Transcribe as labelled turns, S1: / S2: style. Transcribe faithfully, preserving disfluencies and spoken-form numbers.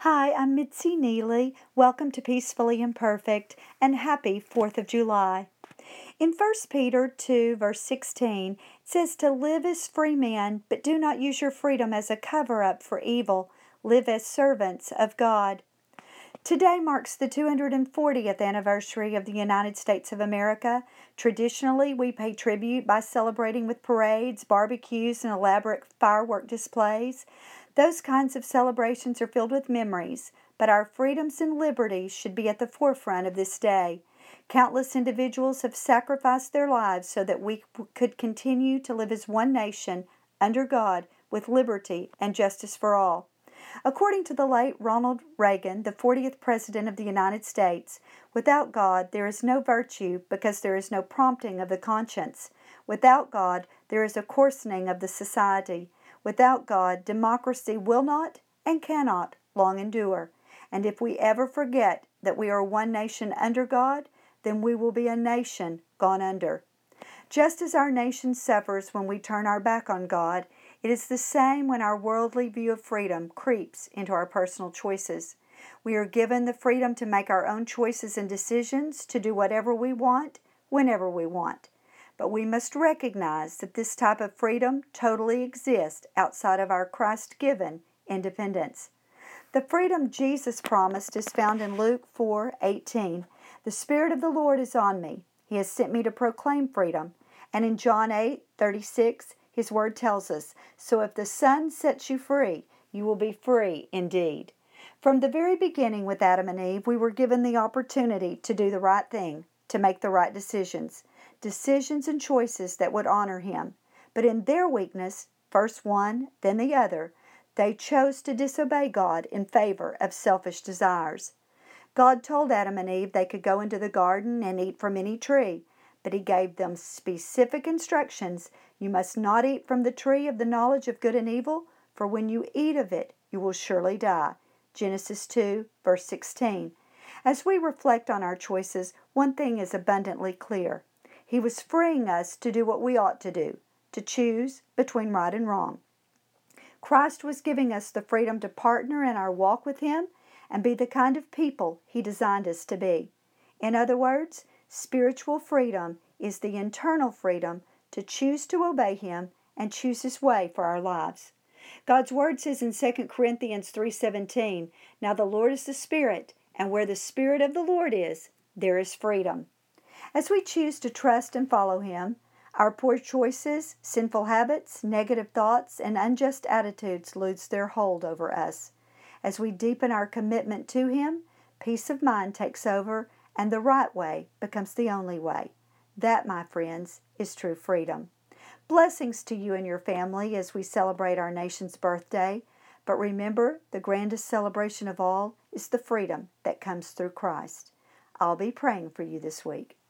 S1: Hi, I'm Mitzi Neely. Welcome to Peacefully Imperfect and happy fourth of July. In First Peter two, verse sixteen, it says to live as free men, but do not use your freedom as a cover-up for evil. Live as servants of God. Today marks the two hundred fortieth anniversary of the United States of America. Traditionally, we pay tribute by celebrating with parades, barbecues, and elaborate firework displays. Those kinds of celebrations are filled with memories, but our freedoms and liberties should be at the forefront of this day. Countless individuals have sacrificed their lives so that we could continue to live as one nation under God with liberty and justice for all. According to the late Ronald Reagan, the fortieth President of the United States, without God there is no virtue because there is no prompting of the conscience. Without God there is a coarsening of the society. Without God, democracy will not and cannot long endure. And if we ever forget that we are one nation under God, then we will be a nation gone under. Just as our nation suffers when we turn our back on God, it is the same when our worldly view of freedom creeps into our personal choices. We are given the freedom to make our own choices and decisions, to do whatever we want, whenever we want. But we must recognize that this type of freedom totally exists outside of our Christ-given independence. The freedom Jesus promised is found in Luke four eighteen. The Spirit of the Lord is on me. He has sent me to proclaim freedom. And in John eight thirty-six, His Word tells us, so if the Son sets you free, you will be free indeed. From the very beginning with Adam and Eve, we were given the opportunity to do the right thing, to make the right decisions, decisions and choices that would honor Him. But in their weakness, first one, then the other, they chose to disobey God in favor of selfish desires. God told Adam and Eve they could go into the garden and eat from any tree, but He gave them specific instructions. You must not eat from the tree of the knowledge of good and evil, for when you eat of it, you will surely die. Genesis two, verse sixteen. As we reflect on our choices, one thing is abundantly clear. He was freeing us to do what we ought to do, to choose between right and wrong. Christ was giving us the freedom to partner in our walk with Him and be the kind of people He designed us to be. In other words, spiritual freedom is the internal freedom to choose to obey Him and choose His way for our lives. God's Word says in Second Corinthians three seventeen, now the Lord is the Spirit, and where the Spirit of the Lord is, there is freedom. As we choose to trust and follow Him, our poor choices, sinful habits, negative thoughts, and unjust attitudes lose their hold over us. As we deepen our commitment to Him, peace of mind takes over, and the right way becomes the only way. That, my friends, is true freedom. Blessings to you and your family as we celebrate our nation's birthday. But remember, the grandest celebration of all is the freedom that comes through Christ. I'll be praying for you this week.